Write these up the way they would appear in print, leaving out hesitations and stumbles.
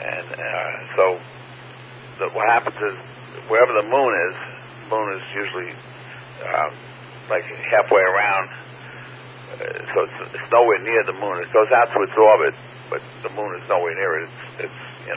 And so what happens is wherever the moon is usually like halfway around, so it's nowhere near the moon. It goes out to its orbit, but the moon is nowhere near it. It's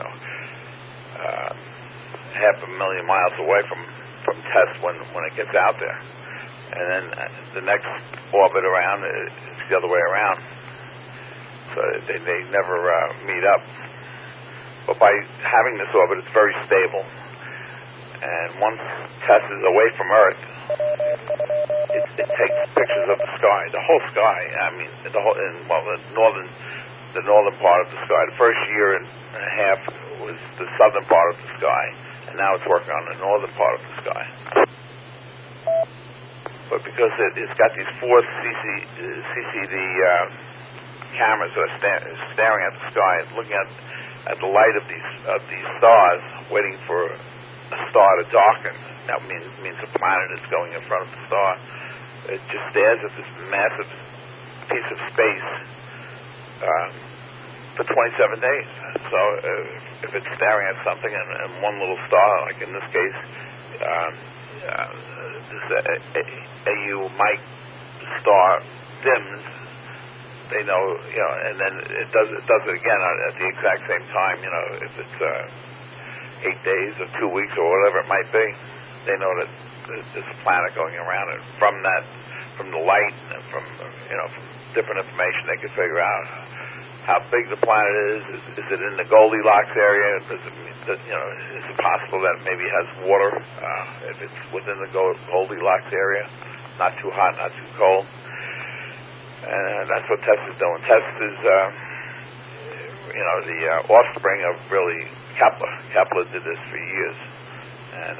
half a million miles away from Tess when it gets out there. And then the next orbit around, it's the other way around. So they never meet up. But by having this orbit, it's very stable. And once Tess is away from Earth, it takes pictures of the sky, the whole sky. I mean, the northern part of the sky. The first year and a half was the southern part of the sky, and now it's working on the northern part of the sky. But because it's got these four CCD cameras that are staring at the sky, and looking at the light of these stars, waiting for a star to darken. That means a planet is going in front of the star. It just stares at this massive piece of space for 27 days. So if it's staring at something and one little star, like in this case, this AU Mike star dims, they know, and then it does it again at the exact same time. If it's 8 days or 2 weeks or whatever it might be, they know that there's a planet going around it. From the light and from different information, they can figure out how big the planet is. Is it in the Goldilocks area? Is it possible that maybe it has water? If it's within the Goldilocks area, not too hot, not too cold. And that's what Tess is doing. Tess is, the offspring of really Kepler. Kepler did this for years, and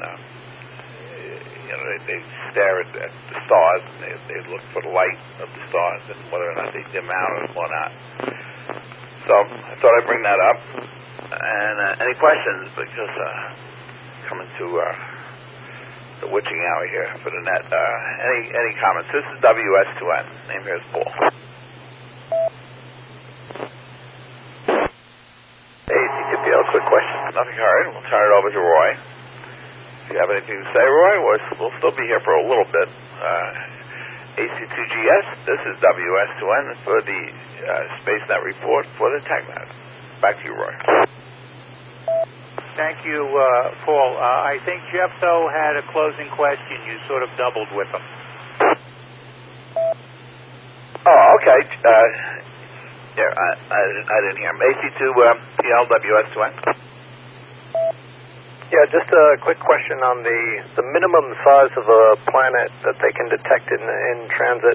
they stare at the stars and they look for the light of the stars and whether or not they dim out or not. So I thought I'd bring that up. And any questions? Because coming to the witching hour here for the net. Any comments? This is WS2N. Name here is Paul. Hey, CTPL, quick question. Nothing hard. We'll turn it over to Roy. If you have anything to say, Roy, we'll still be here for a little bit. AC2GS, this is WS2N for the SpaceNet report for the TechNet. Back to you, Roy. Thank you, Paul. I think Jeff, though, had a closing question. You sort of doubled with him. Oh, okay. I didn't hear him. AC2PL, WS2N. Yeah, just a quick question on the minimum size of a planet that they can detect in transit.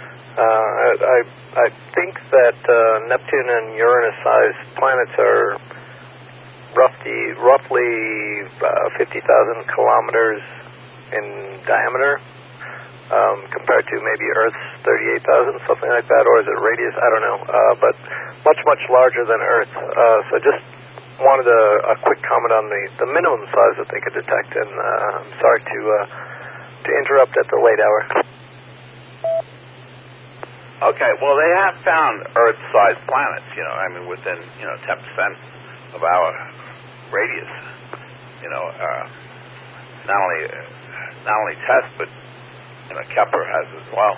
I think that Neptune and Uranus-sized planets are roughly 50,000 kilometers in diameter, compared to maybe Earth's 38,000, something like that, or is it radius? I don't know, but much larger than Earth. So just wanted a quick comment on the minimum size that they could detect, and I'm sorry to interrupt at the late hour. Okay, well, they have found Earth-sized planets, within, 10% of our radius. Not only Tess, but, Kepler has as well.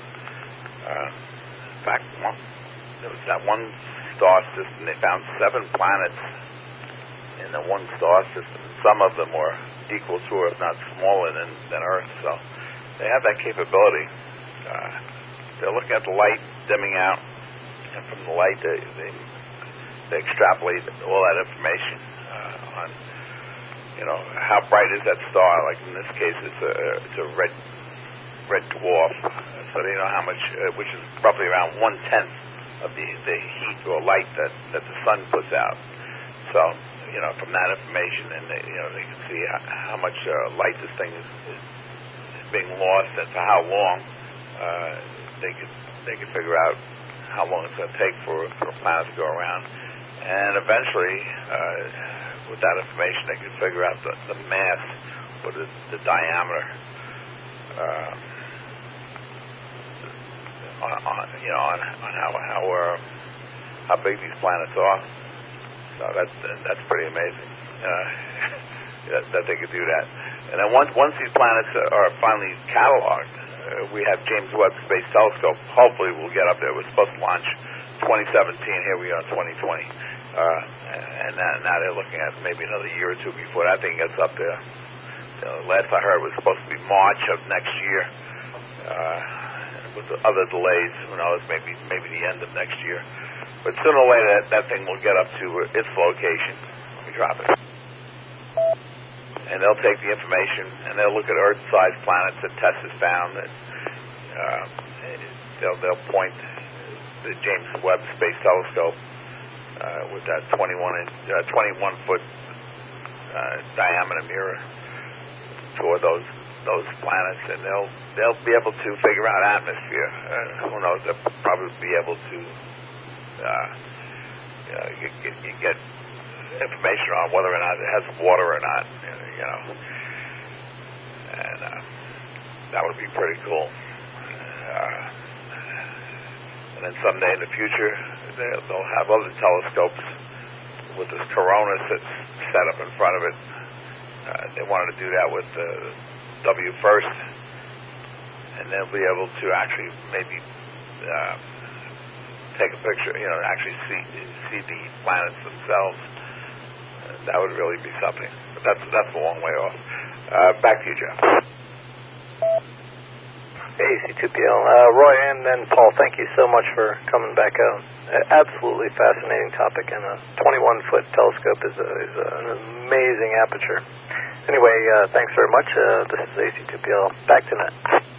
In fact, there was that one star system, they found 7 planets in the one star system. Some of them were equal to, or if not smaller than Earth, so they have that capability. They're looking at the light dimming out, and from the light they extrapolate all that information on, how bright is that star. Like in this case, it's a red dwarf, so they know how much, which is roughly around 1/10 of the heat or light that the sun puts out. So, from that information, and they can see how much light this thing is being lost and for how long. They could figure out how long it's going to take for a planet to go around, and eventually, with that information, they could figure out the mass or the diameter on how big these planets are. So that's pretty amazing that they could do that. And then once these planets are finally cataloged, we have James Webb Space Telescope. Hopefully we'll get up there. We're supposed to launch 2017. Here we are in 2020. And now they're looking at maybe another year or two before that thing gets up there. Last I heard, it was supposed to be March of next year. With the other delays, who knows, maybe the end of next year. But sooner or later, that thing will get up to its location. Let me drop it. And they'll take the information, and they'll look at Earth-sized planets that Tess has found. And, they'll point the James Webb Space Telescope with that 21-foot diameter mirror toward those planets, and they'll be able to figure out atmosphere. Who knows? They'll probably be able to get information on whether or not it has water or not. And that would be pretty cool. And then someday in the future, they'll have other telescopes with this corona set up in front of it. They wanted to do that with WFIRST, and they'll be able to actually maybe take a picture, actually see the planets themselves. That would really be something. But that's a long way off. Back to you, Jeff. AC2PL. Roy and then Paul, thank you so much for coming back out. Absolutely fascinating topic, and a 21-foot telescope is an amazing aperture. Anyway, thanks very much. This is AC2PL. Back to net.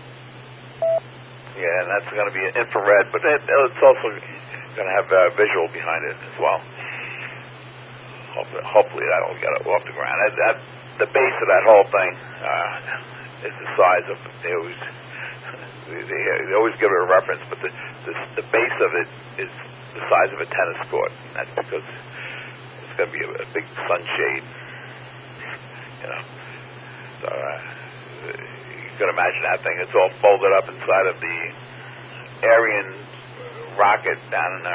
Yeah, and that's going to be infrared, but it's also going to have visual behind it as well. Hopefully that will get it off the ground. The base of that whole thing is the size of they always give it a reference, but the base of it is the size of a tennis court. That's because it's going to be a big sunshade. So you can imagine that thing. It's all folded up inside of the Ariane rocket down in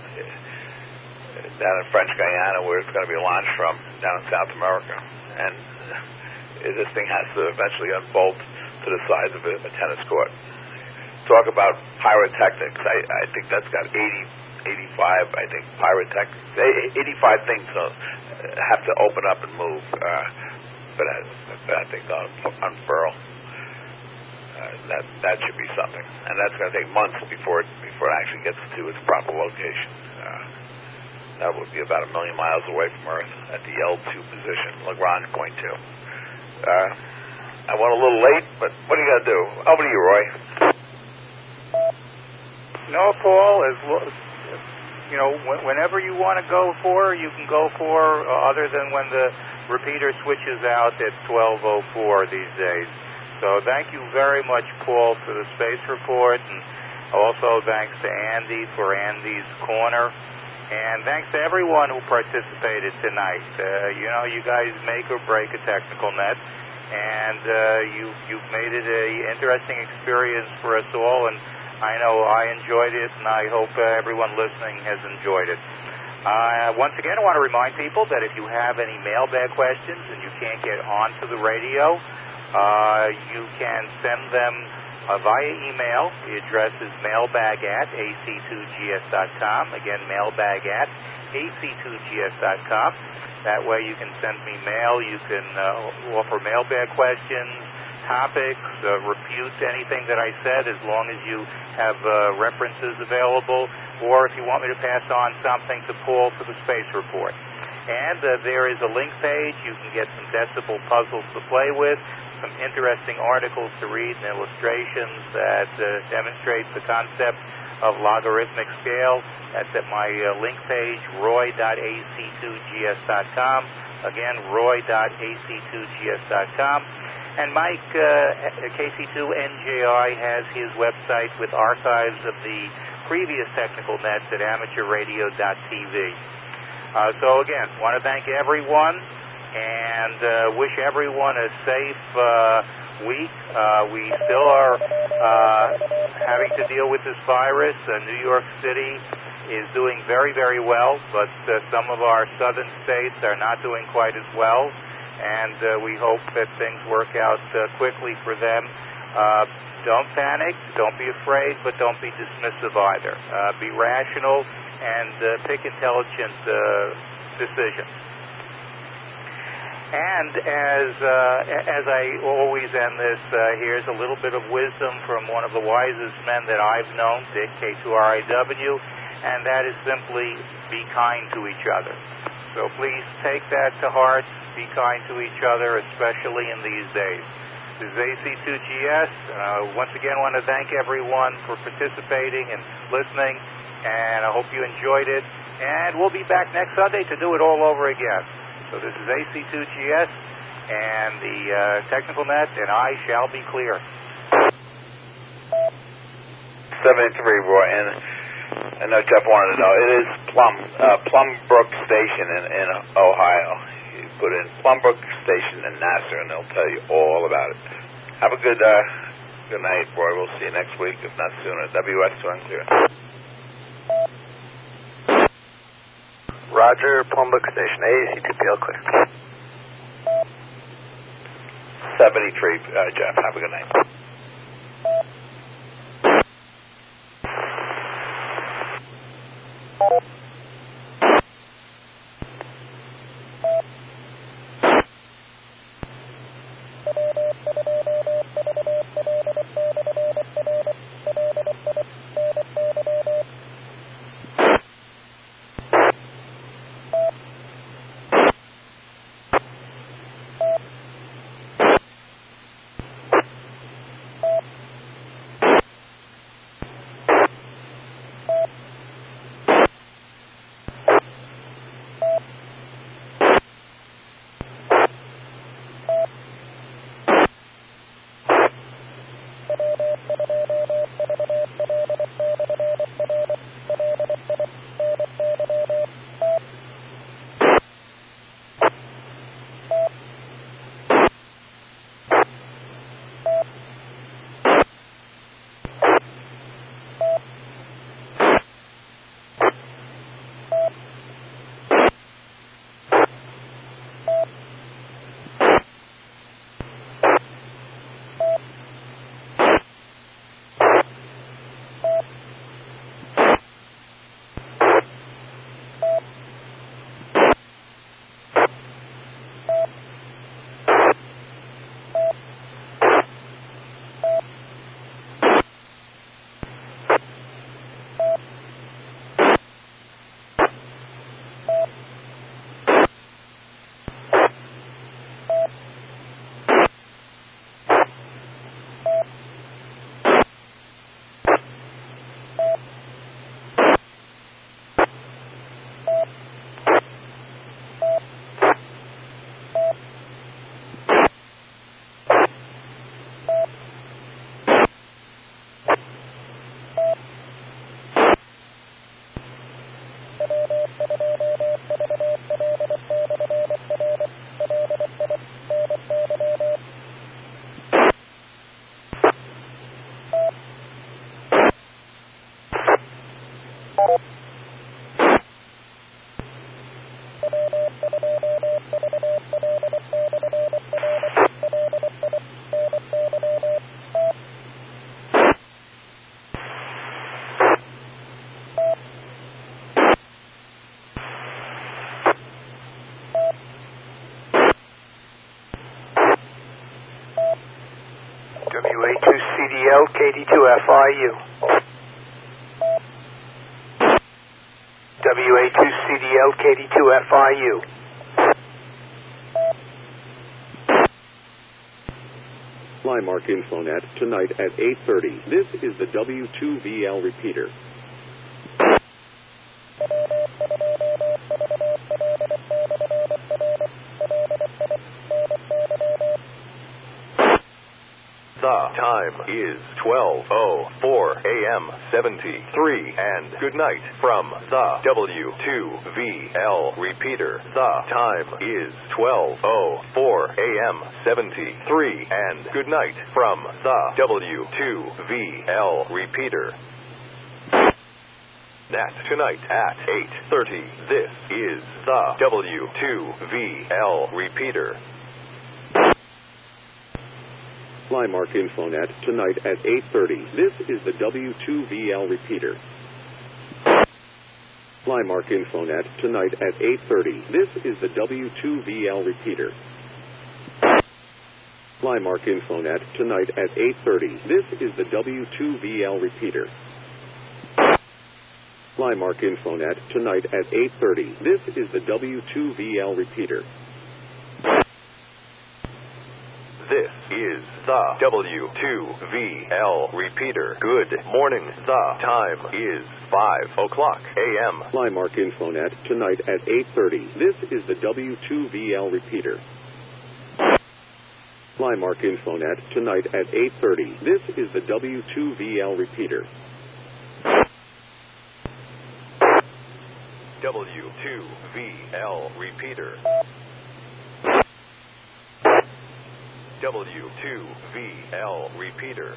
French Guyana, where it's going to be launched from, down in South America. And this thing has to eventually unfold to the size of a tennis court. Talk about pyrotechnics. I think that's got 85, I think, pyrotechnics. 85 things have to open up and move. But I think unfurl. That should be something. And that's going to take months before it actually gets to its proper location. That would be about 1 million miles away from Earth at the L2 position, Lagrange point 2. I went a little late, but what are you going to do? Over to you, Roy. No, Paul, whenever you want to go for, you can go for, other than when the repeater switches out at 12:04 these days. So thank you very much, Paul, for the space report, and also thanks to Andy for Andy's Corner. And thanks to everyone who participated tonight. You guys make or break a technical net, and you've made it an interesting experience for us all, and I know I enjoyed it, and I hope everyone listening has enjoyed it. Once again, I want to remind people that if you have any mailbag questions and you can't get onto the radio, you can send them via email. The address is mailbag@ac2gs.com. Again, mailbag@ac2gs.com. That way you can send me mail. You can offer mailbag questions, topics, refute anything that I said, as long as you have references available, or if you want me to pass on something to Paul for the space report. And there is a link page. You can get some decibel puzzles to play with, some interesting articles to read, and illustrations that demonstrate the concept of logarithmic scale. That's at my link page, roy.ac2gs.com. Again, roy.ac2gs.com. And Mike, KC2NJI, has his website with archives of the previous technical nets at amateurradio.tv. So again, want to thank everyone and wish everyone a safe week. We still are having to deal with this virus. New York City is doing very, very well, but some of our southern states are not doing quite as well, and we hope that things work out quickly for them. Don't panic, don't be afraid, but don't be dismissive either. Be rational and pick intelligent decisions. And as I always end this, here's a little bit of wisdom from one of the wisest men that I've known, Dick K2RIW, and that is simply be kind to each other. So please take that to heart. Be kind to each other, especially in these days. This is AC2GS. Once again, I want to thank everyone for participating and listening, and I hope you enjoyed it. And we'll be back next Sunday to do it all over again. So this is AC2GS and the Technical Net, and I shall be clear. 73, Roy, and I know Jeff wanted to know. It is Plumbrook Station in Ohio. You put in Plumbrook Station in Nassau, and they'll tell you all about it. Have a good night, Roy. We'll see you next week, if not sooner. WX2 unclear. Roger, Plumbrook Station, AC2PL clear. 73, Jeff. Have a good night. WA2CDL KD2FIU. WA2CDL KD2FIU. Flymark Infonet tonight at 8:30. This is the W2VL repeater. The time is 12:04 a.m. 73, and good night from the W2VL repeater. The time is 12:04 a.m. 73, and good night from the W2VL repeater. Net tonight at 8:30. This is the W2VL repeater. Flymark Infonet tonight at 8:30. This is the W2VL repeater. Flymark Infonet tonight at 8:30. This is the W2VL repeater. Flymark Infonet tonight at 8:30. This is the W2VL repeater. Flymark Infonet tonight at 8:30. This is the W2VL repeater. This is the W2VL repeater. Good morning. The time is 5:00 a.m. Flymark Infonet tonight at 8:30. This is the W2VL repeater. Flymark Infonet tonight at 8:30. This is the W2VL repeater. W2VL repeater. W2VL repeater.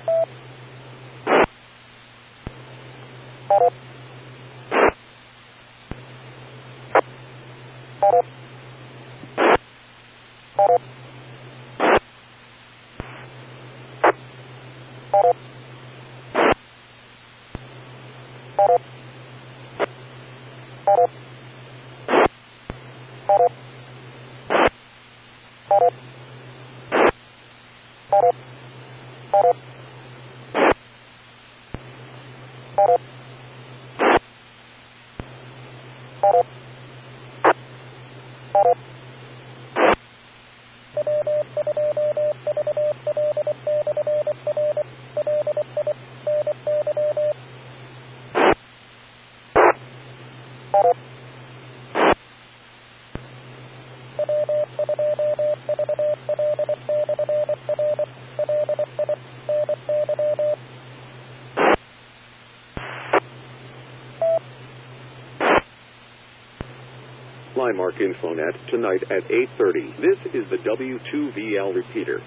Flymark Infonet tonight at 8:30. This is the W2VL repeater.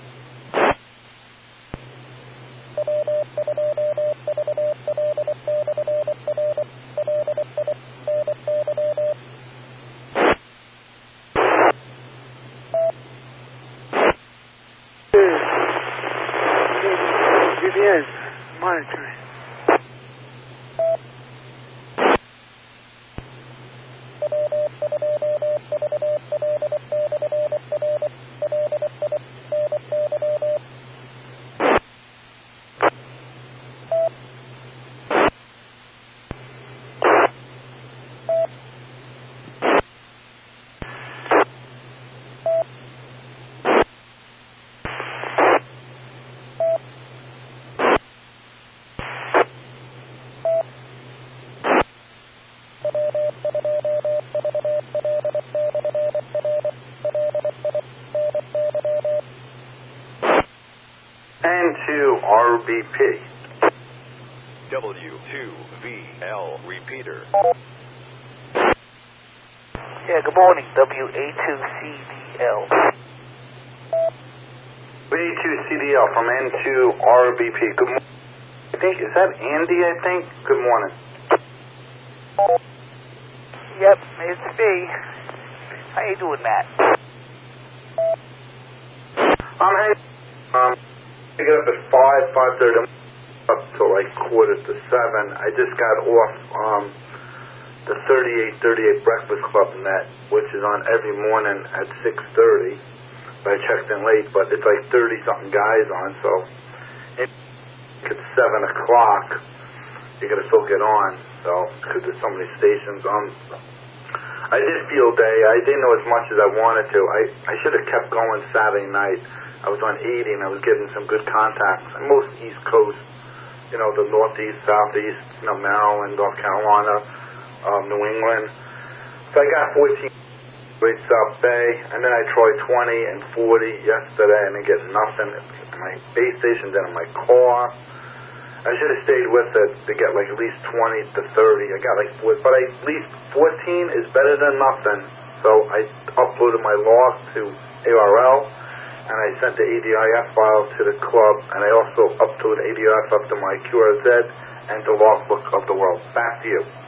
GPS monitoring. N2RBP. W2VL repeater. Yeah, good morning, WA2CDL. WA2CDL from N2RBP. Good morning. I think, is that Andy, I think? Good morning. Yep, it's me. How you doing, Matt? Hey, I get up at 5:30. I'm up till like 6:45. I just got off the 3838 Breakfast Club net, which is on every morning at 6:30. But I checked in late, but it's like 30-something guys on, so it's 7:00. You gotta still get on, so, because there's so many stations. I did field day. I didn't know as much as I wanted to. I should have kept going Saturday night. I was on 80 and I was getting some good contacts. And most East Coast, the Northeast, Southeast, Maryland, North Carolina, New England. So I got 14 Great South Bay, and then I tried 20 and 40 yesterday, and I get nothing. My base station's in my car. I should have stayed with it to get like at least 20 to 30. I got like 4, but at least 14 is better than nothing. So I uploaded my log to ARL, and I sent the ADIF file to the club, and I also uploaded ADIF up to my QRZ and the logbook of the world. Back to you.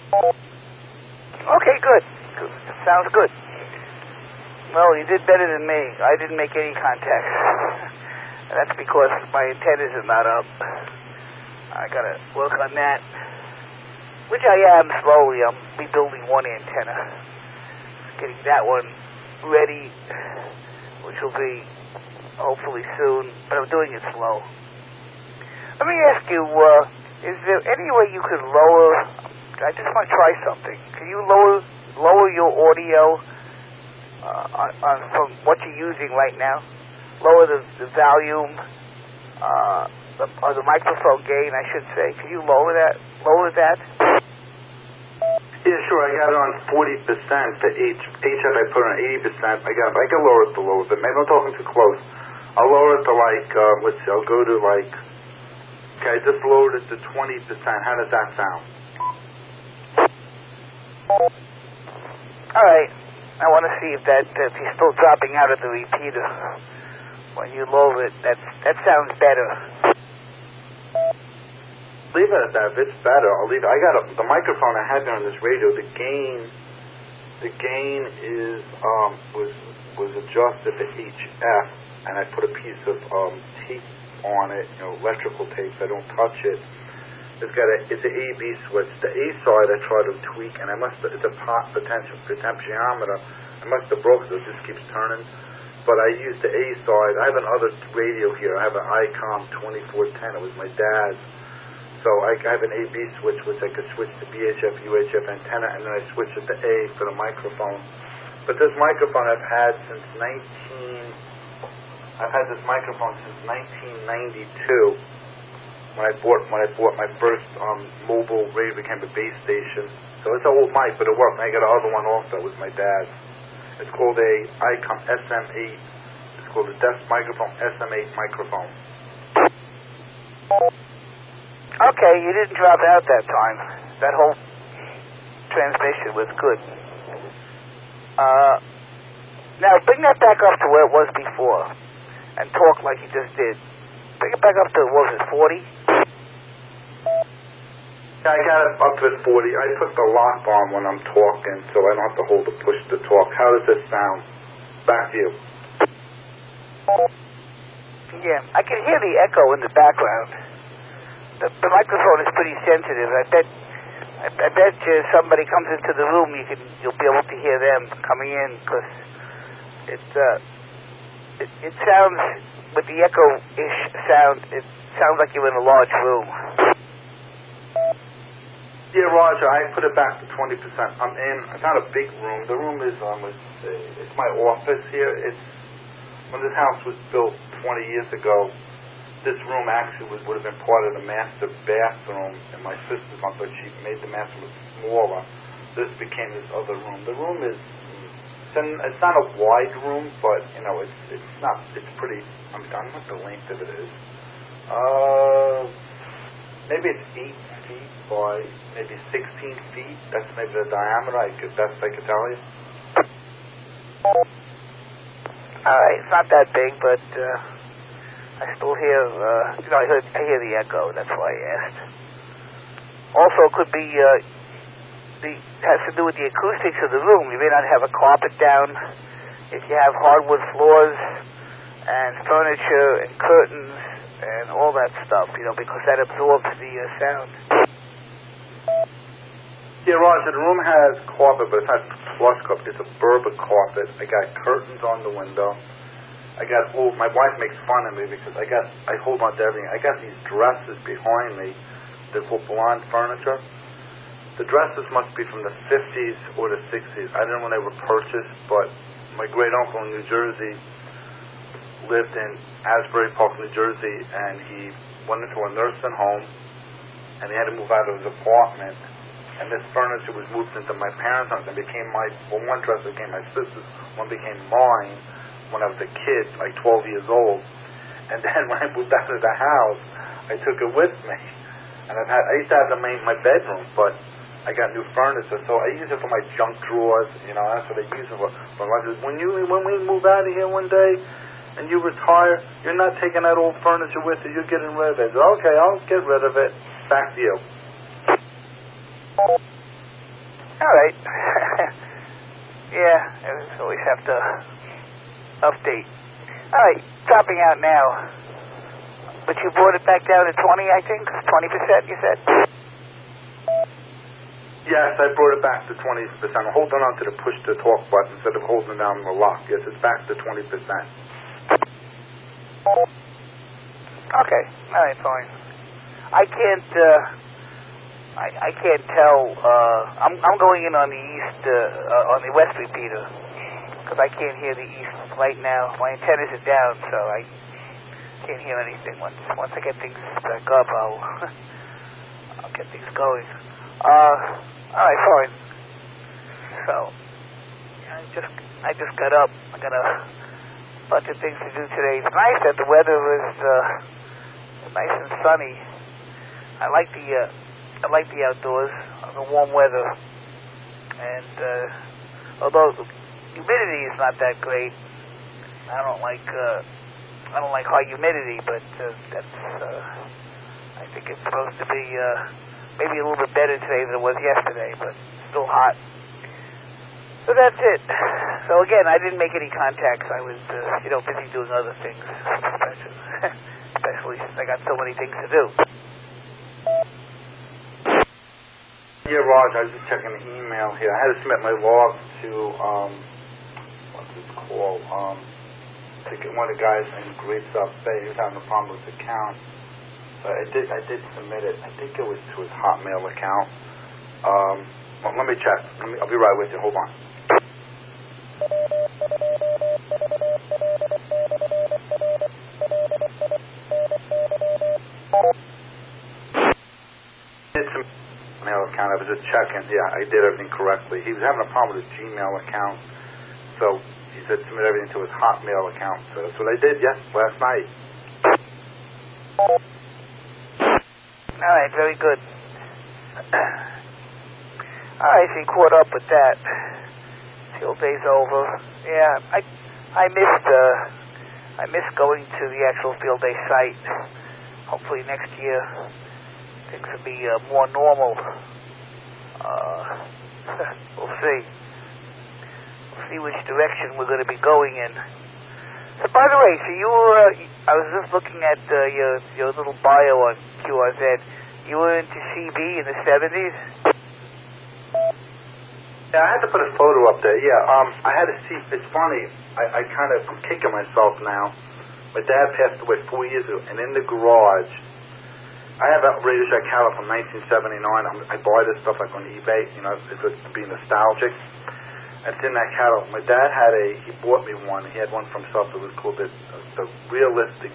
Okay, good. Sounds good. Well, you did better than me. I didn't make any contacts. And that's because my antennas are not up. I gotta work on that. Which I am slowly. I'm rebuilding one antenna. Getting that one ready, which will be hopefully soon, but I'm doing it slow. Let me ask you, is there any way you could lower, I just want to try something. Can you lower your audio from what you're using right now? Lower the volume, or the microphone gain, I should say. Can you lower that? Yeah, sure. I got it on 40%. The HF I put on 80%. I can lower it a little bit. Maybe I'm talking too close. I'll lower it to let's see, I'll go to okay, I just lowered it to 20%. How does that sound? All right. I want to see if he's still dropping out of the repeater. When you lower it, that sounds better. Leave it at that. If it's better, I'll leave it. I got the microphone I had there on this radio. The gain is was adjusted to HF, and I put a piece of tape on it, electrical tape. So I don't touch it. It's an AB switch. The A side I try to tweak, and it's a potentiometer. I must have broke it. It just keeps turning. But I use the A side. I have another radio here. I have an ICOM 2410. It was my dad's. So I have an AB switch, which I could switch to VHF, UHF antenna, and then I switch it to A for the microphone. But this microphone I've had since 1992. When I bought my first mobile radio, became a base station. So it's an old mic, but it worked. I got another one also. It was my dad's. It's called a ICOM SM8. It's called a desk microphone, SM8 microphone. Okay, you didn't drop out that time. That whole transmission was good. Now, bring that back up to where it was before and talk like you just did. Bring it back up to, what was it, 40? Yeah, I got it up to 40. I put the lock on when I'm talking, so I don't have to hold the push to talk. How does this sound? Back to you. Yeah, I can hear the echo in the background. The microphone is pretty sensitive. I bet you somebody comes into the room, you'll be able to hear them coming in, because it sounds, with the echo-ish sound, it sounds like you're in a large room. Yeah, Roger, I put it back to 20%. I'm in. It's not a big room. The room is it's my office here. When this house was built 20 years ago, this room actually would have been part of the master bathroom, and my sister's one, but she made the master look smaller. This became this other room. The room is, it's not a wide room, but it's pretty. I don't know what the length of it is. Maybe it's 8 feet by maybe 16 feet. That's maybe the diameter. Best I could tell you. All right, it's not that big, but I still hear. I hear the echo. That's why I asked. Also, it could be has to do with the acoustics of the room. You may not have a carpet down. If you have hardwood floors and furniture and curtains and all that stuff, because that absorbs the sound. Yeah, Roger, the room has carpet, but it's not plush carpet. It's a Berber carpet. I got curtains on the window. My wife makes fun of me because I hold on to everything. I got these dresses behind me. They're called blonde furniture. The dresses must be from the 50s or the 60s. I don't know when they were purchased, but my great uncle in New Jersey lived in Asbury Park, New Jersey, and he went into a nursing home, and he had to move out of his apartment, and this furniture was moved into my parents' house and became one dress became my sister's, one became mine when I was a kid, like 12 years old. And then when I moved out of the house, I took it with me. And I used to have my bedroom, but I got new furniture, so I use it for my junk drawers. That's what I use it for. When we move out of here one day and you retire, you're not taking that old furniture with you. You're getting rid of it. Okay, I'll get rid of it. Back to you. All right. Yeah, I always have to update. All right, dropping out now. But you brought it back down to 20, I think? 20%, you said? Yes, I brought it back to 20%. I'm holding on to the push-to-talk button instead of holding down the lock. Yes, it's back to 20%. Okay, all right, fine. I can't tell. I'm going in on the east, on the west repeater, because I can't hear the east right now. My antennas are down, so I can't hear anything. Once I get things back up, I'll get things going. All right, fine. So I just got up. I got a bunch of things to do today. It's nice that the weather was nice and sunny. I like the outdoors, the warm weather, and although humidity is not that great, I don't like high humidity, but that's I think it's supposed to be maybe a little bit better today than it was yesterday, but still hot. So that's it. So again, I didn't make any contacts. I was busy doing other things, especially since I got so many things to do. Yeah, Raj, I was just checking the email here. I had to submit my log to, what's it called? I think one of the guys in Great South Bay, he was having a problem with his account. So I did submit it. I think it was to his Hotmail account. Well, let me check. I'll be right with you. Hold on. Mail account. I was just checking. Yeah, I did everything correctly. He was having a problem with his Gmail account, so he said submit everything to his Hotmail account. So that's what I did. Yes, last night. All right, very good. All right, so you caught up with that. Field day's over. Yeah, I missed going to the actual field day site. Hopefully next year things will be more normal. We'll see. We'll see which direction we're going to be going in. So, by the way, so you were, I was just looking at your little bio on QRZ. You were into CB in the 70s? Yeah, I had to put a photo up there. Yeah, I had to see. It's funny. I kind of kicking myself now. My dad passed away 4 years ago, and in the garage, I have a Radio Shack cattle from 1979. I buy this stuff like on eBay, it's to be nostalgic. And it's in that cattle. My dad he bought me one. He had one from himself that was called the Realistic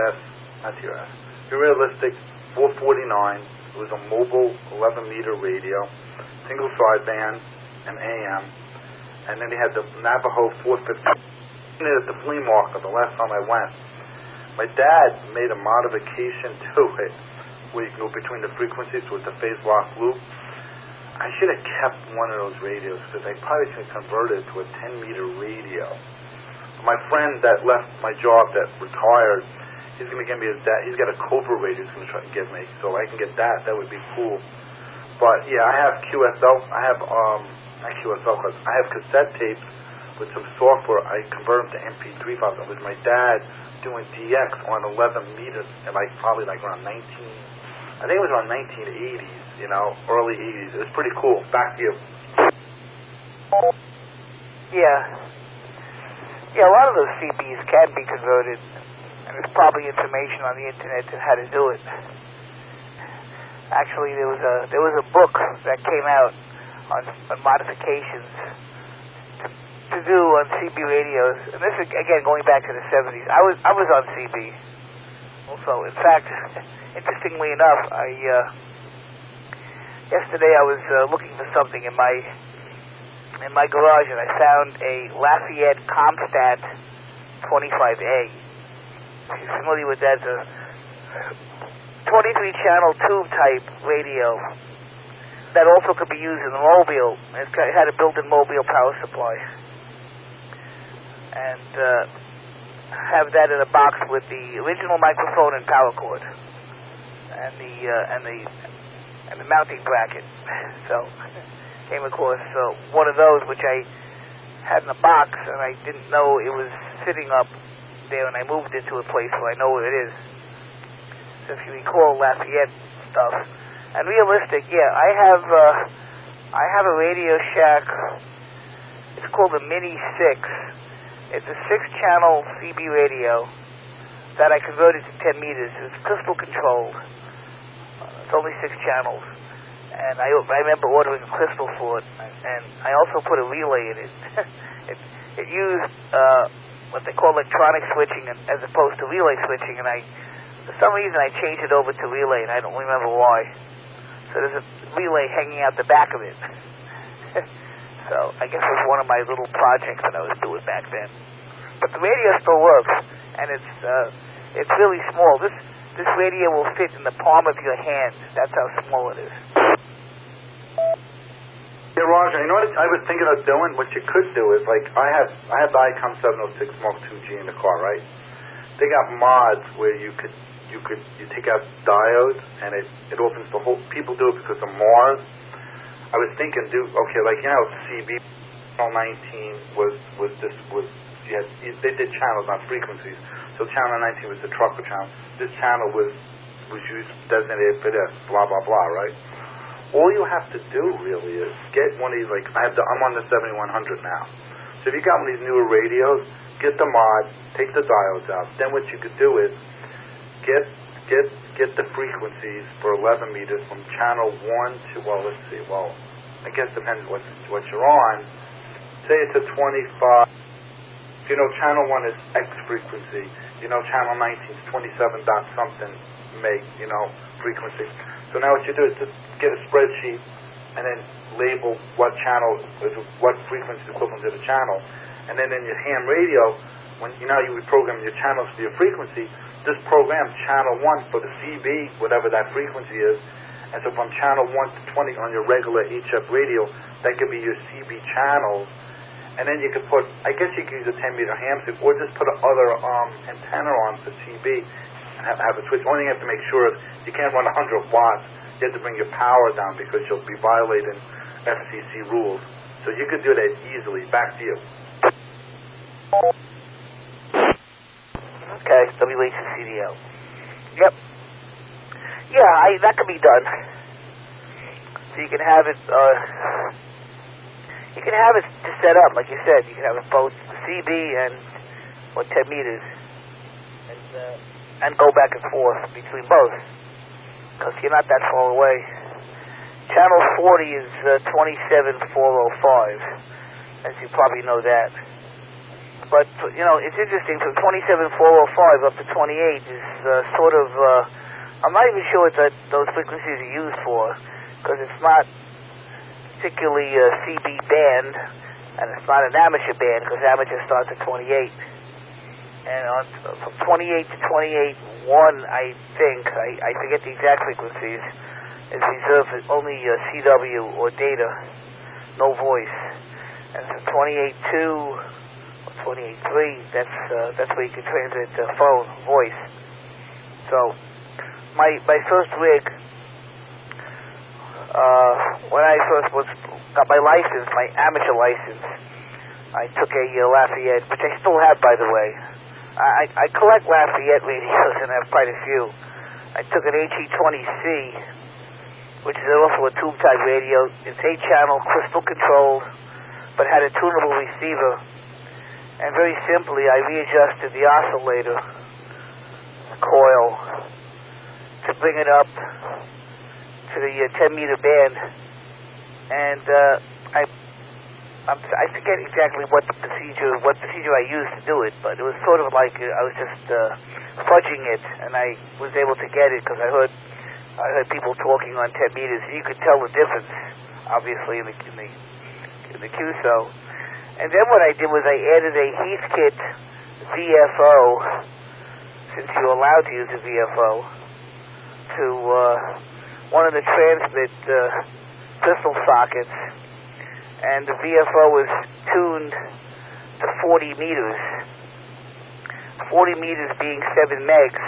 the Realistic 449. It was a mobile 11-meter radio, single sideband, and AM. And then he had the Navajo 450. At the flea market the last time I went. My dad made a modification to it, where you can go between the frequencies with the phase lock loop. I should have kept one of those radios because I probably could convert it to a 10-meter radio. My friend that left my job, that retired, he's going to give me he's got a Cobra radio he's going to try to give me, so I can get that. That would be cool. But yeah, I have QSL. I have not QSL, I have cassette tapes with some software. I convert them to MP3 files. It was my dad doing DX on 11 meters, and probably around I think it was around 1980s, early 80s. It was pretty cool. Back to you. Yeah. Yeah, a lot of those CBs can be converted, and there's probably information on the internet on how to do it. Actually, there was a book that came out on modifications to do on CB radios, and this is again going back to the 70s. I was on CB also. In fact, interestingly enough, yesterday I was looking for something in my garage, and I found a Lafayette Comstat 25A. If you're familiar with that, it's a 23-channel tube type radio that also could be used in the mobile. It had a built-in mobile power supply, and have that in a box with the original microphone and power cord, and the mounting bracket. So came across one of those, which I had in a box, and I didn't know it was sitting up there, and I moved it to a place where I know where it is. So if you recall Lafayette stuff. And realistic, yeah, I have a Radio Shack. It's called the Mini 6. It's a 6-channel CB radio that I converted to 10 meters. It's crystal controlled. It's only 6 channels. And I remember ordering a crystal for it. And I also put a relay in it. It used what they call electronic switching as opposed to relay switching. And for some reason, I changed it over to relay, and I don't remember why. So there's a relay hanging out the back of it. So I guess it was one of my little projects that I was doing back then. But the radio still works, and it's really small. This radio will fit in the palm of your hand. That's how small it is. Yeah, Roger, you know what I was thinking of doing? What you could do is, like, I have the ICOM 706 Mark 2G in the car, right? They got mods where you take out diodes, and it opens the whole. People do it because of Mars. I was thinking, like, you know, CB 19 they did channels, not frequencies. So channel 19 was the trucker channel. This channel was used designated for this, blah blah blah, right? All you have to do really is get one of these. Like I'm on the 7100 now. So if you got one of these newer radios, get the mod, take the diodes out. Then what you could do is get the frequencies for 11 meters from channel 1 to, well, let's see, well, I guess depends what you're on. Say it's a 25. You know, channel 1 is X frequency. You know, channel 19 is 27 dot something meg, you know, frequency. So now what you do is just get a spreadsheet and then label what channel, what frequency is equivalent to the channel. And then in your ham radio, when you reprogram your channels for your frequency, just program channel 1 for the CB, whatever that frequency is. And so from channel 1 to 20 on your regular HF radio, that could be your CB channels. And then you could put, I guess you could use a 10-meter ham stick, or just put another antenna on for CB and have a switch. Only thing you have to make sure is you can't run 100 watts. You have to bring your power down because you'll be violating FCC rules. So you could do that easily. Back to you. Okay, WHCDL. Yep. Yeah, that could be done. So you can have it. You can have it just set up, like you said. You can have it both CB or 10 meters, and go back and forth between both, because you're not that far away. Channel 40 is 27405, as you probably know that. But you know, it's interesting. From 27405 up to 28 is sort of. I'm not even sure what those frequencies are used for, because it's not particularly a CB band, and it's not an amateur band, because amateur starts at 28. And from 28 to 28.1, I think, I forget the exact frequencies, is reserved for only CW or data, no voice. And from 28.2 or 28.3, that's where you can transmit phone, voice. So my first rig, when I first got my license, my amateur license, I took a Lafayette, which I still have, by the way. I collect Lafayette radios and have quite a few. I took an HE20C, which is also a tube-type radio. It's 8-channel, crystal controlled, but had a tunable receiver. And very simply, I readjusted the oscillator coil to bring it up to the 10-meter band, and I forget exactly what procedure I used to do it, but it was sort of like I was just fudging it, and I was able to get it because I heard people talking on 10 meters. You could tell the difference, obviously, in the QSO. And then what I did was I added a Heathkit VFO, since you're allowed to use a VFO, to one of the transmit crystal sockets, and the VFO was tuned to 40 meters. 40 meters being 7 megs,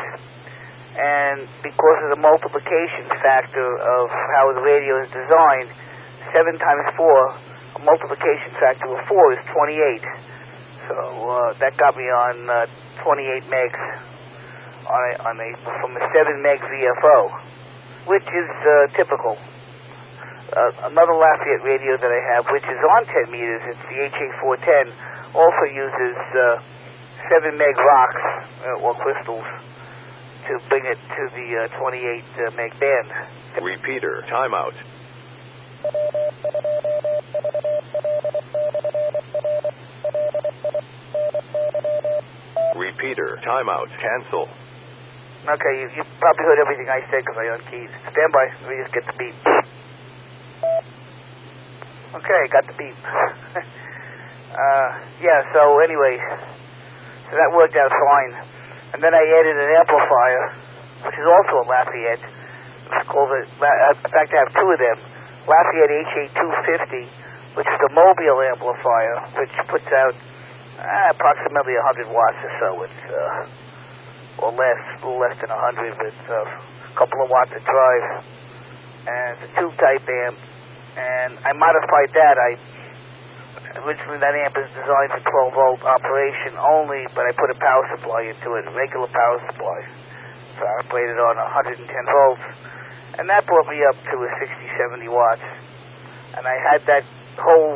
and because of the multiplication factor of how the radio is designed, 7 times 4, a multiplication factor of 4 is 28. So that got me on 28 megs from a 7 meg VFO, which is typical. Another Lafayette radio that I have, which is on 10 meters, it's the HA410, also uses 7 meg rocks or crystals to bring it to the 28 meg band. Repeater, timeout. Repeater, timeout, cancel. Okay, you probably heard everything I said because I unkeyed. Stand by, let me just get the beep. Okay, got the beep. Yeah, so anyway, so that worked out fine. And then I added an amplifier, which is also a Lafayette. It's called in fact, I have 2 of them. Lafayette HA250, which is a mobile amplifier, which puts out approximately 100 watts or so. It's or less, a little less than 100, with a couple of watts of drive. And it's a tube-type amp. And I modified that. Originally, that amp is designed for 12-volt operation only, but I put a power supply into it, a regular power supply. So I operated on 110 volts. And that brought me up to a 60, 70 watts. And I had that whole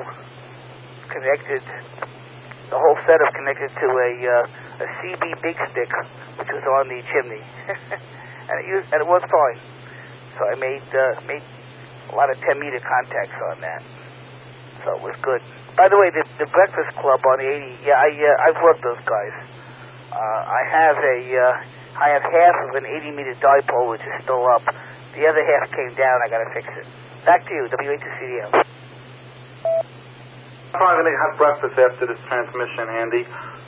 setup connected to a CB Big Stick, which was on the chimney. and it was fine. So I made a lot of 10-meter contacts on that. So it was good. By the way, the Breakfast Club on the 80, I've worked those guys. I have half of an 80-meter dipole, which is still up. The other half came down. I got to fix it. Back to you, WHCDL. I'm probably going to have breakfast after this transmission, Andy.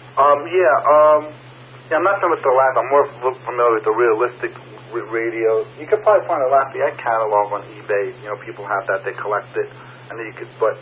I'm not so much the Lafayette. I'm more familiar with the realistic radios. You could probably find a Lafayette catalog on eBay. You know, people have that. They collect it. And then you could, but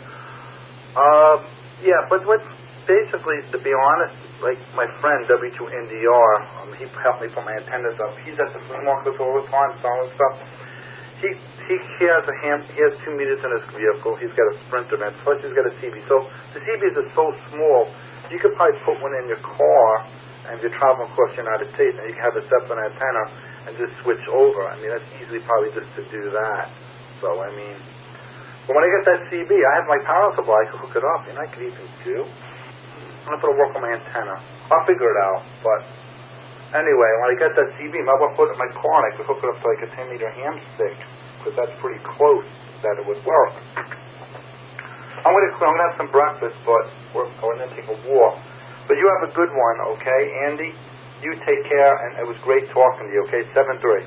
what basically, to be honest, like my friend W2NDR, he helped me put my antennas up. He's at the flea markets all the time selling stuff. He has he has 2 meters in his vehicle. He's got a Sprinter vent, plus he's got a CB. So the CBs are so small, you could probably put one in your car, and if you're traveling across the United States, and you can have a separate antenna and just switch over. I mean, that's easily probably just to do that. So I mean. But when I get that CB, I have my power supply. I can hook it up, and I could even do. I'm going to put a work on my antenna. I'll figure it out. But anyway, when I get that CB, I might put it in my car, and I could hook it up to like a 10-meter ham stick, because that's pretty close that it would work. I'm going to have some breakfast, but we're going to take a walk. But you have a good one, okay, Andy? You take care, and it was great talking to you, okay? 7-3.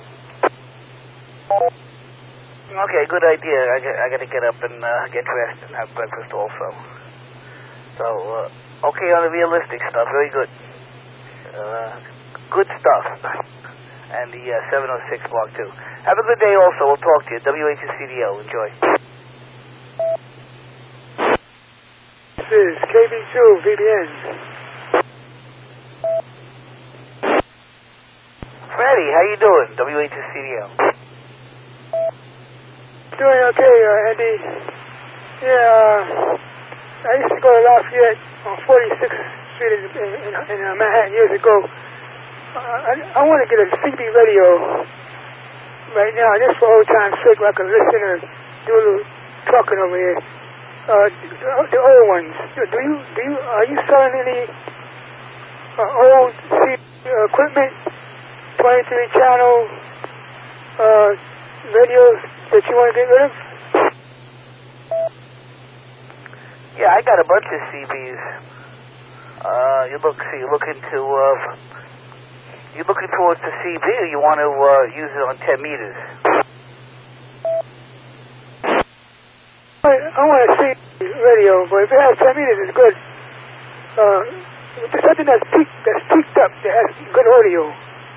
Okay, good idea. I got to get up and get dressed and have breakfast also. So, okay on the realistic stuff. Very good. Good stuff. And the 706 Mark II. Have a good day also. We'll talk to you. WHCDO. Enjoy. This is KB2 VBN. Freddie, how you doing? WHCDO. Doing okay, Andy. Yeah, I used to go to Lafayette on 46th Street in Manhattan years ago. I want to get a CB radio right now, just for old time's sake, where I can listen or do a little talking over here. The old ones. Are you selling any old CB equipment, 23-channel radios that you want to get rid of? Yeah, I got a bunch of CBs. You're looking towards the CB, or you want to use it on 10 meters? I want a CB radio, but if it has 10 meters, it's good. Something that's peaked up, that has good audio.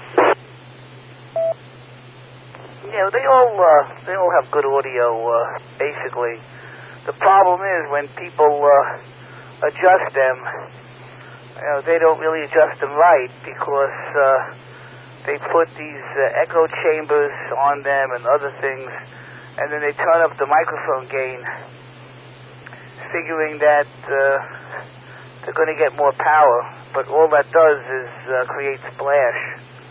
Yeah, they all have good audio, basically. The problem is when people adjust them, they don't really adjust them right, because they put these echo chambers on them and other things, and then they turn up the microphone gain, figuring that they're going to get more power, but all that does is create splash.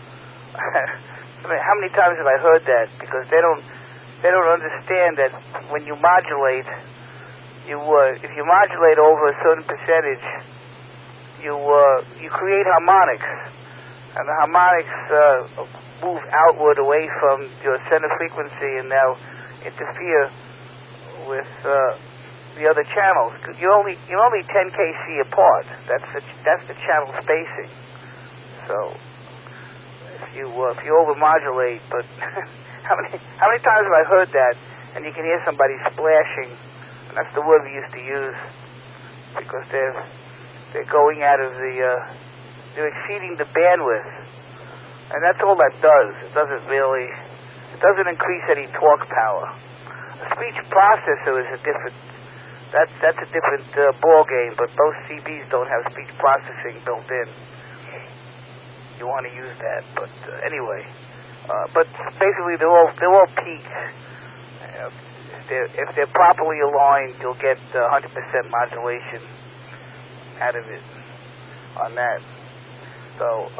I mean, how many times have I heard that? Because they don't understand that when you modulate, if you modulate over a certain percentage, you create harmonics, and the harmonics move outward away from your center frequency and now interfere with the other channels. You're only 10 kc apart. That's the channel spacing. So if you overmodulate, but how many times have I heard that? And you can hear somebody splashing, and that's the word we used to use, because they're going out of they're exceeding the bandwidth, and that's all that does. It doesn't increase any torque power. A speech processor is a different. That's a different ball game, but most CBs don't have speech processing built in. You want to use that, but anyway. But basically, they're all peaked. If they're properly aligned, you'll get 100% modulation out of it on that. So,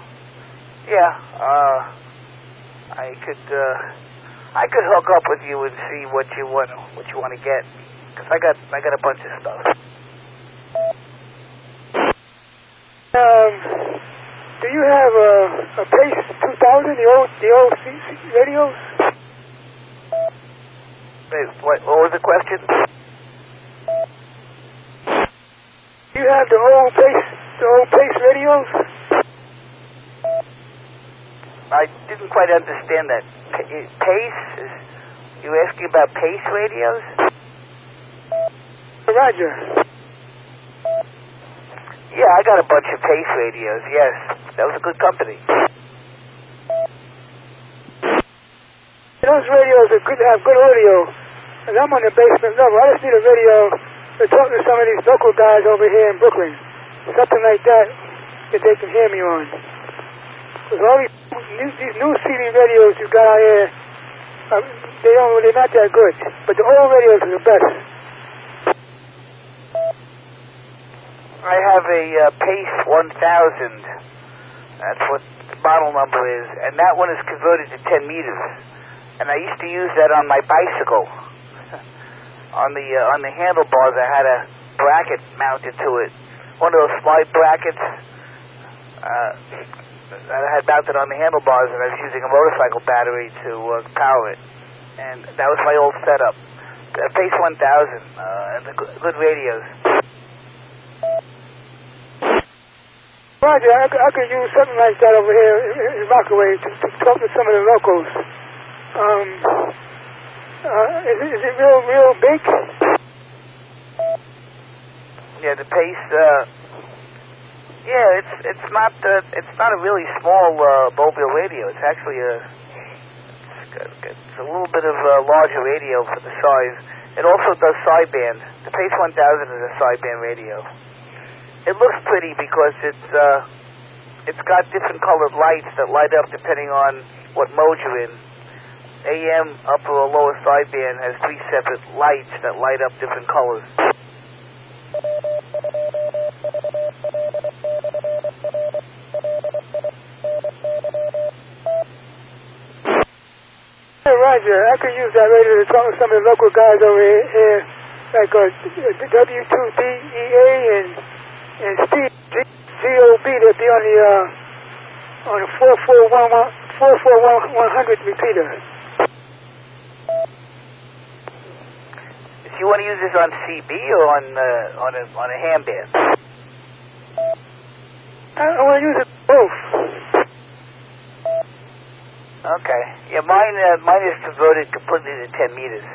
I could hook up with you and see what you want to get, because I got a bunch of stuff. Do you have a Pace 2000, the old radios? What was the question? Do you have the old Pace radios? I didn't quite understand that. Pace? You asking about Pace radios? Roger. Yeah, I got a bunch of Pace radios, yes. That was a good company. Those radios are good to have good audio. And I'm on the basement level. I just need a radio to talk to some of these local guys over here in Brooklyn. Something like that they can hear me on. Because all these new CD radios you got out here, they're not that good. But the old radios are the best. I have a Pace 1000. That's what the model number is. And that one is converted to 10 meters. And I used to use that on my bicycle. On the handlebars, I had a bracket mounted to it. One of those slide brackets that I had mounted on the handlebars, and I was using a motorcycle battery to power it. And that was my old setup. The Pace 1000, and the good radios. Roger, I could use something like that over here in Rockaway to talk to some of the locals. Is it real big? Yeah, the Pace. It's not a really small mobile radio. It's actually it's a little bit of a larger radio for the size. It also does sideband. The Pace 1000 is a sideband radio. It looks pretty because it's got different colored lights that light up depending on what mode you're in. AM, upper or lower sideband, has 3 separate lights that light up different colors. Hey, Roger, I could use that radio to talk to some of the local guys over here, like W2DEA and Steve GOB. They'll be on the 44100 repeater. Do you want to use this on CB or on a ham band? I want to use it both. Okay. Yeah, mine is converted completely to 10 meters.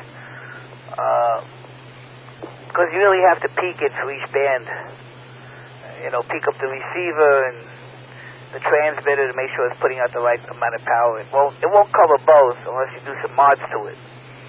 Because you really have to peak it for each band. Peak up the receiver and the transmitter to make sure it's putting out the right amount of power. It won't cover both unless you do some mods to it,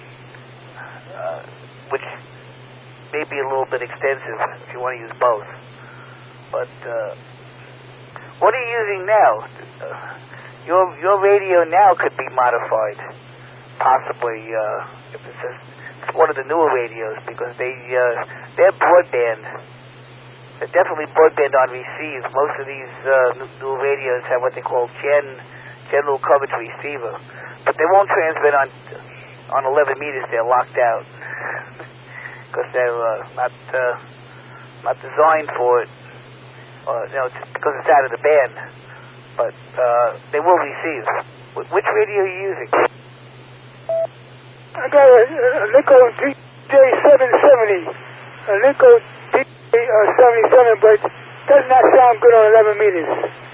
which may be a little bit extensive if you want to use both. But what are you using now? Your radio now could be modified possibly if it's one of the newer radios, because they're broadband. They're definitely broadband on receive. Most of these new radios have what they call general coverage receiver, but they won't transmit on 11 meters. They're locked out because they're not designed for it. Because it's out of the band. But they will receive. Which radio are you using? I got a Linko DJ770. A Linko DJ77, but does not sound good on 11 meters.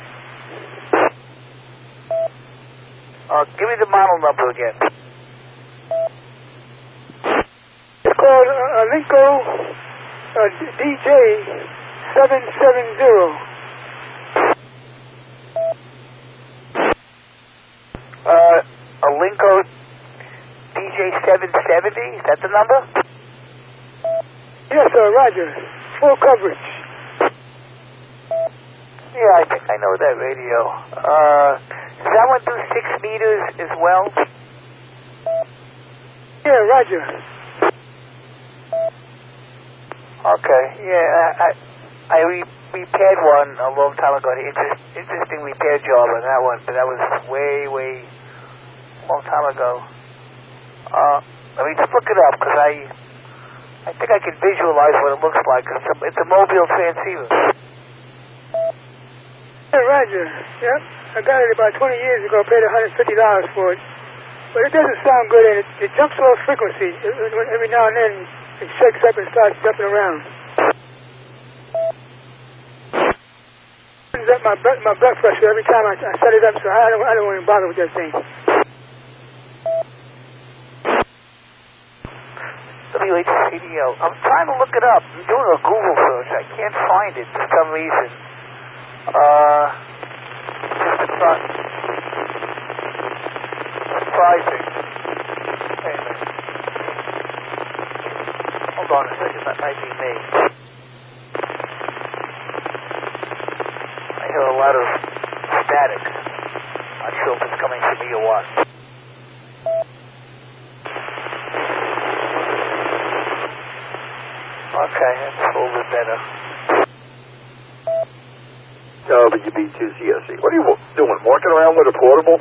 Give me the model number again. It's called a Linko DJ770. A Linko DJ770? Is that the number? Yes, sir, roger. Full coverage. Yeah, I think I know that radio. Does that one do 6 meters as well? Yeah, roger. Okay, yeah, I repaired one a long time ago. Interesting repair job on that one, but that was way long time ago. Let me just look it up, because I think I can visualize what it looks like. It's a mobile transceiver. Yeah, roger. Yep, I got it about 20 years ago. Paid $150 for it, but it doesn't sound good, and it jumps off frequency every now and then. It shakes up and starts jumping around. Up my blood pressure every time I set it up, so I don't even bother with that thing. WHCDO. I'm trying to look it up. I'm doing a Google search. I can't find it for some reason. Surprising. Wait a minute. Hold on a second. That might be me. I hear a lot of static. Not sure if it's coming from me or what. Okay, that's a little bit better. WB2CSE. What are you doing? Walking around with a portable?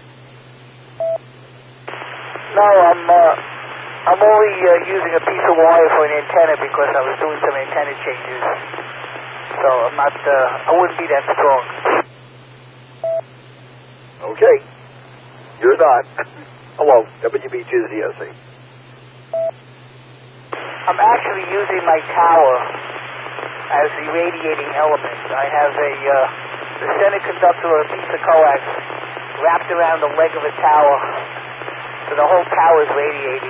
No, I'm only using a piece of wire for an antenna because I was doing some antenna changes. So I'm not, I wouldn't be that strong. Okay. You're not. Hello, WB2CSE. I'm actually using my tower as the radiating element. I have the center conductor or a piece of coax wrapped around the leg of a tower, so the whole tower is radiating.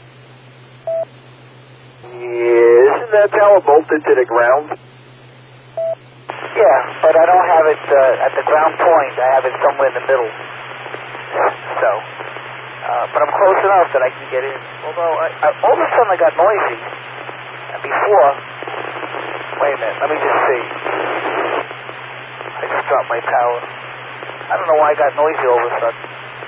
Yeah, isn't that tower bolted to the ground? Yeah, but I don't have it at the ground point. I have it somewhere in the middle. So, but I'm close enough that I can get in. Although, all of a sudden I got noisy. And before, wait a minute, let me just see. I just dropped my power. I don't know why I got noisy all of a sudden.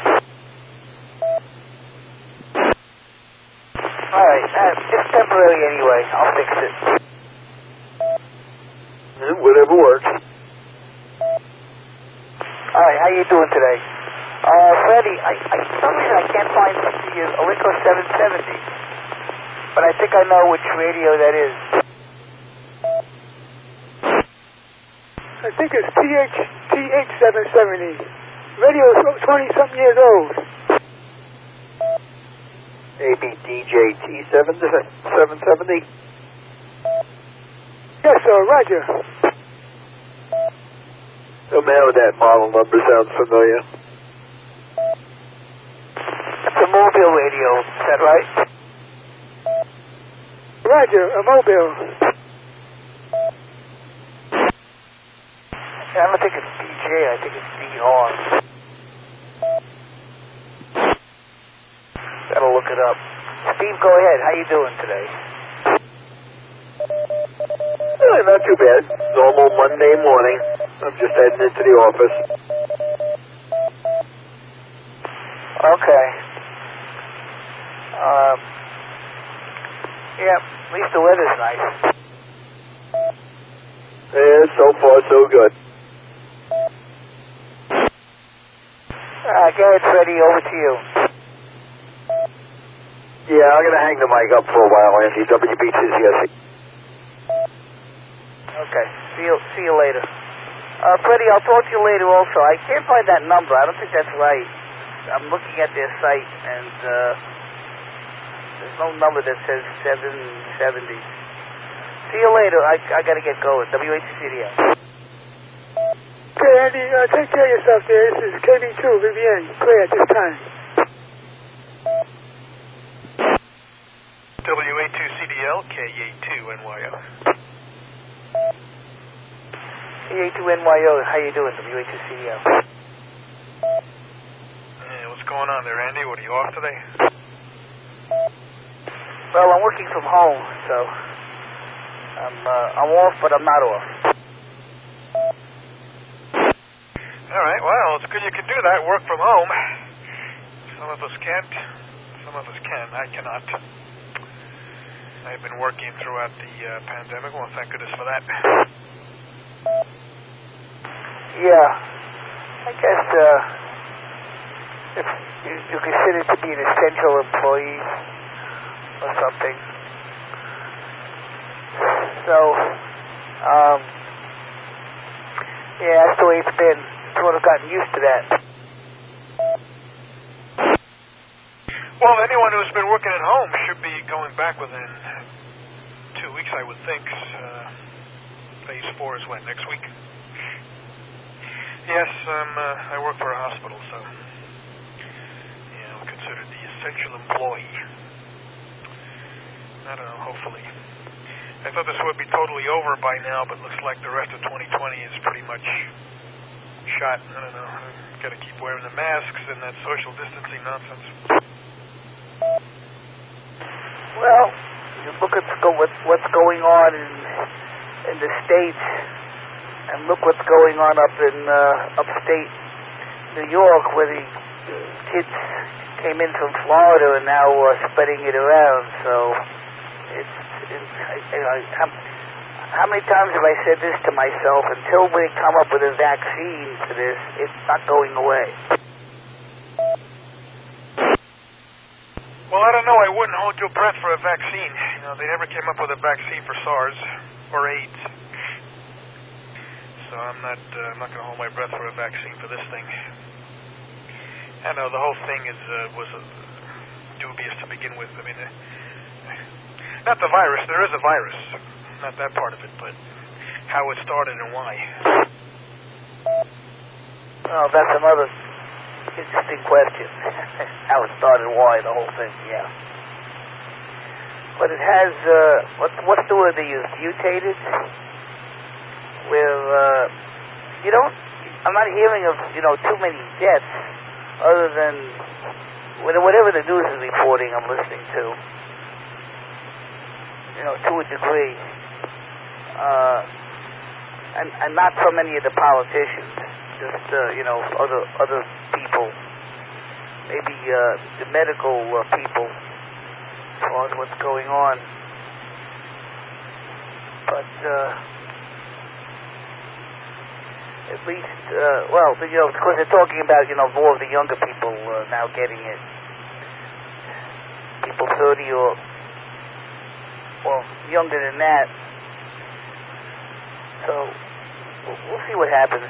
Alright, it's temporary anyway. I'll fix it. Whatever works. Alright, how you doing today? Freddie, for some reason I can't find the Olinko 770. But I think I know which radio that is. I think it's TH770. Radio is 20-something years old. Maybe DJT770? Yes, sir, roger. Somehow that model number sounds familiar. It's a mobile radio, is that right? Roger, a mobile. I don't think it's DJ, I think it's DR. Gotta look it up. Steve, go ahead. How you doing today? Not too bad. Normal Monday morning. I'm just heading into the office. Okay. Yeah, at least the weather's nice. Yeah, so far so good. Go ahead, Freddie, over to you. Yeah, I'm going to hang the mic up for a while, Andy. WBT's yes. Okay, see you later. Freddie, I'll talk to you later also. I can't find that number. I don't think that's right. I'm looking at their site, and there's no number that says 770. See you later. I got to get going. WHCDL. Okay, Andy, take care of yourself there. This is KB2, Vivian. Clear at this time. WA2CDL, KA2NYO. KA2NYO, how you doing, WA2CDL? Hey, what's going on there, Andy? What, are you off today? Well, I'm working from home, so I'm off, but I'm not off. All right, well, it's good you can do that, work from home. Some of us can't, some of us can. I cannot. I've been working throughout the pandemic. Well, thank goodness for that. Yeah, I guess if you consider to be an essential employee or something. So, yeah, that's the way it's been. Sort of gotten used to that. Well, anyone who's been working at home should be going back within 2 weeks, I would think. Phase 4 is when, next week? Yes, I work for a hospital, so yeah, I'm considered the essential employee. I don't know, hopefully. I thought this would be totally over by now, but looks like the rest of 2020 is pretty much shot. I don't know. Got to keep wearing the masks and that social distancing nonsense. Well, you look at what's going on in the States, and look what's going on up in upstate New York, where the kids came in from Florida and now spreading it around. So how many times have I said this to myself? Until we come up with a vaccine for this, it's not going away. Well, I don't know. I wouldn't hold your breath for a vaccine. You know, they never came up with a vaccine for SARS or AIDS. So I'm not going to hold my breath for a vaccine for this thing. I know the whole thing was dubious to begin with. I mean, not the virus. There is a virus. Not that part of it, but how it started and why. Oh, that's another interesting question. How it started, why, the whole thing, yeah. But it has, what's the word they use? Mutated? Where, I'm not hearing of, too many deaths, other than whatever the news is reporting I'm listening to. To a degree. And not from any of the politicians, just, other people. Maybe the medical people, as far as what's going on. But, at least, of course they're talking about, more of the younger people now getting it. People 30 or younger than that. So, we'll see what happens.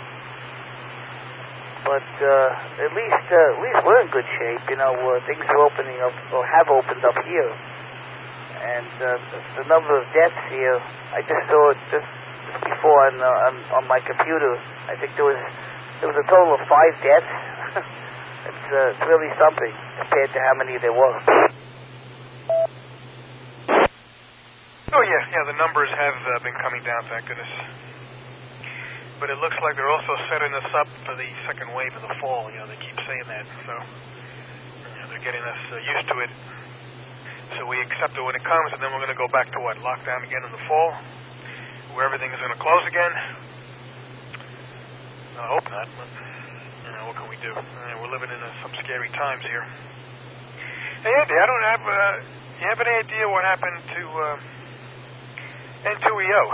But at least we're in good shape. Things are opening up, or have opened up here. And the number of deaths here, I just saw it just before on my computer. I think there was a total of 5 deaths. It's really something compared to how many there were. Oh yeah, the numbers have been coming down, thank goodness. But it looks like they're also setting us up for the second wave in the fall. They keep saying that, so they're getting us used to it. So we accept it when it comes, and then we're going to go back to what? Lockdown again in the fall, where everything is going to close again. I hope not, but what can we do? We're living in some scary times here. Hey, Andy, I don't have, you have any idea what happened to, N2EO?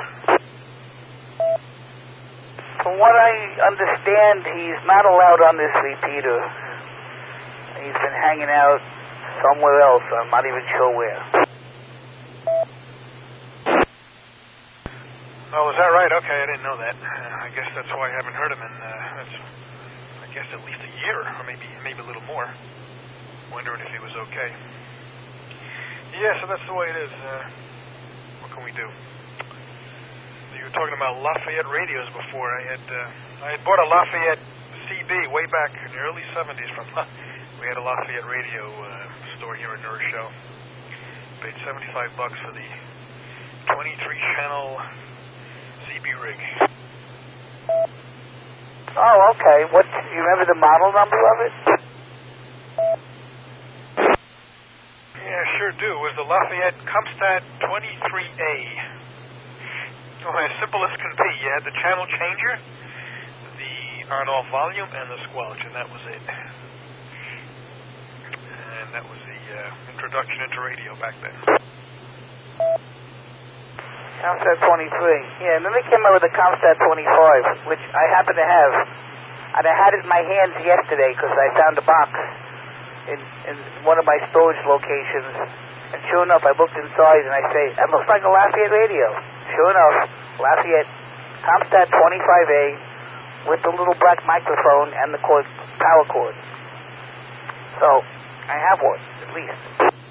From what I understand, he's not allowed on this repeater. He's been hanging out somewhere else. I'm not even sure where. Oh, is that right? Okay, I didn't know that. I guess that's why I haven't heard him in, that's, I guess, at least a year, or maybe a little more. Wondering if he was okay. Yeah, so that's the way it is. What can we do? You were talking about Lafayette radios before. I had bought a Lafayette CB way back in the early 70s from, we had a Lafayette radio store here in New Rochelle. Paid $75 for the 23-channel CB rig. Oh, okay. What? You remember the model number of it? Yeah, sure do. It was the Lafayette Comstat 23A. Oh, as simple as can be. You had the channel changer, the on-off volume, and the squelch, and that was it. And that was the introduction into radio back then. Comstat 23. Yeah, and then they came out with the Comstat 25, which I happen to have. And I had it in my hands yesterday because I found a box in one of my storage locations. And sure enough, I looked inside and I say, that looks like a Lafayette radio. Sure enough, Lafayette Comstat 25A with the little black microphone and the power cord. So, I have one, at least.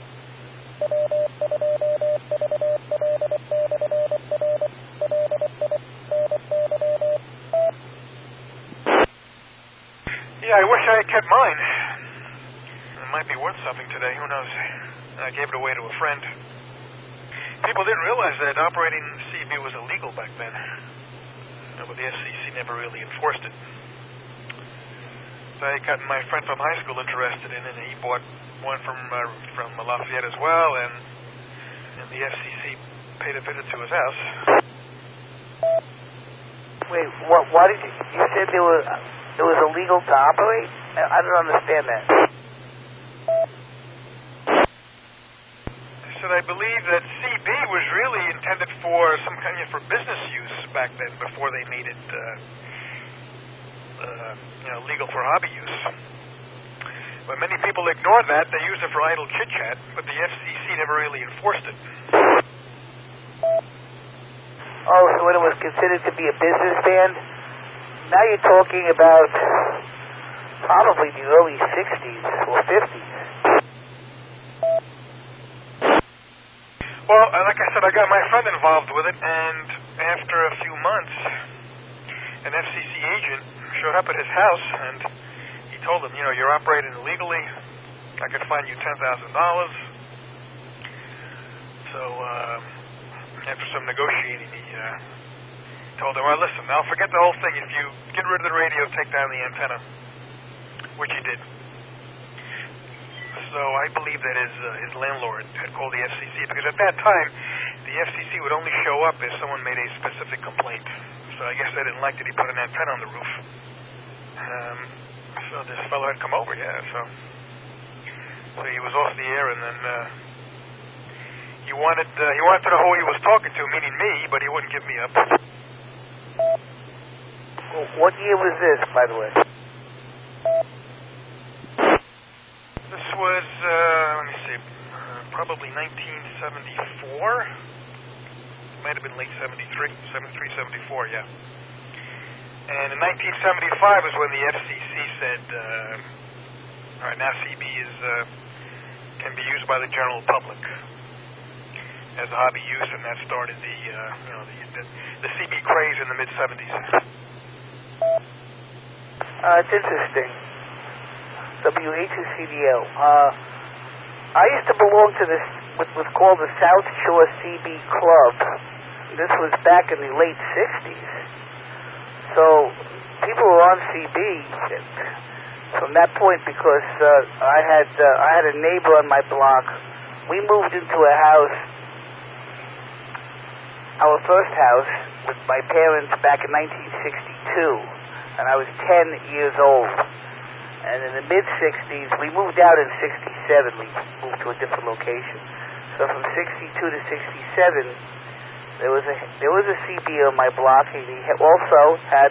Yeah, I wish I had kept mine. It might be worth something today, who knows. I gave it away to a friend. People didn't realize that operating CB was illegal back then. But the FCC never really enforced it. So I got my friend from high school interested in it, and he bought one from Lafayette as well, and the FCC paid a visit to his house. Wait, why did you said it was illegal to operate? I don't understand that. I said I believe that CB was really intended for some kind of for business use back then, before they made it legal for hobby use. But many people ignored that. They used it for idle chit-chat, but the FCC never really enforced it. Oh, so when it was considered to be a business band? Now you're talking about probably the early 60s or 50s. Well, like I said, I got my friend involved with it, and after a few months, an FCC agent showed up at his house, and he told him, you're operating illegally. I could fine you $10,000. So, after some negotiating, he told him, well, listen, now forget the whole thing. If you get rid of the radio, take down the antenna, which he did. So I believe that his landlord had called the FCC, because at that time, the FCC would only show up if someone made a specific complaint. So I guess they didn't like that he put an antenna on the roof. So this fellow had come over, so he was off the air, and then he wanted to know who he was talking to, meaning me, but he wouldn't give me up. What year was this, by the way? This was, let me see, probably 1974. Might have been late 73, 74, yeah. And in 1975 is when the FCC said, all right, now CB can be used by the general public as a hobby use, and that started the CB craze in the mid-70s. It's interesting. WHCDL. I used to belong to this, what was called the South Shore CB Club. This was back in the late 60s. So people were on CB from that point, because I had a neighbor on my block. We moved into a house, our first house, with my parents back in 1962, and I was 10 years old. And in the mid-60s, we moved out in 66. we moved to a different location. So from 62 to 67, there was a CB on my block, and he also had